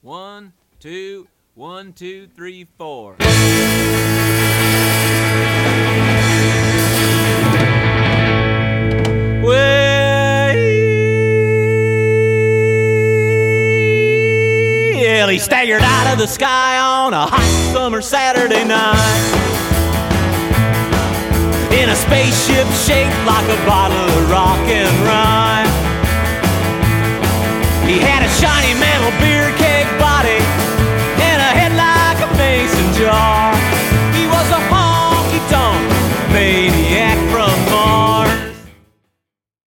1, 2, 1, 2, 3, 4. Well, he staggered out of the sky on a hot summer Saturday night in a spaceship shaped like a bottle of rock and rye. He had a shiny metal beer can